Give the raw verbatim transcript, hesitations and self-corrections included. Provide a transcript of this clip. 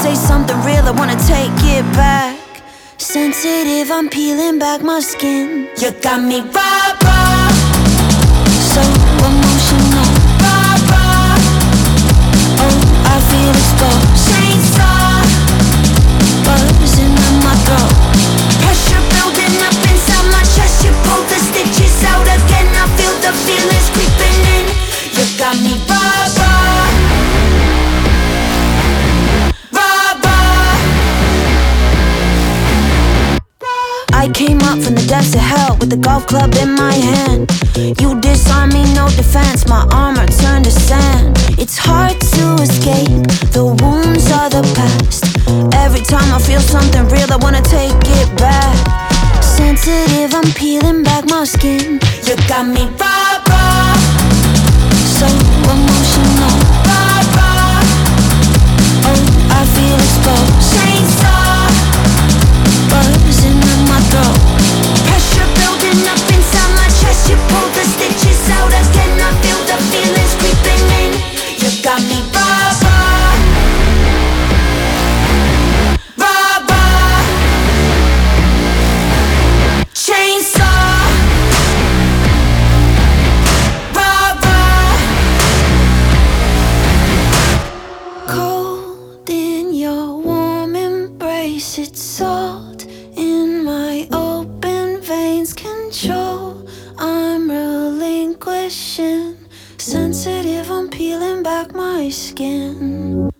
say something real, I wanna take it back. Sensitive, I'm peeling back my skin. You got me raw, raw, so emotional. Raw, raw, oh, I feel exposed. Chainsaw, buzzing in my throat. Pressure building up inside my chest. You pull the stitches out again. I feel the feelings creeping in. You got me raw, raw, raw, raw. I came up from the depths of hell with a golf club in my hand. You disarm me, no defense. My armor turned to sand. It's hard to escape. The wounds are the past. Every time I feel something real, I wanna take it back. Sensitive, I'm peeling back my skin. You got me raw, raw, so emotional. Raw, raw, oh, I feel exposed. Chainsaw, buzzing in my throat. Pressure building up inside my chest. You pull the stitches out again. I feel the feelings creeping in. You got me raw, raw, raw, raw. Chainsaw, raw, raw. Cold in your warm embrace. It's salt in my open veins. Control, I'm relinquishing. Sensitive, I'm peeling back my skin.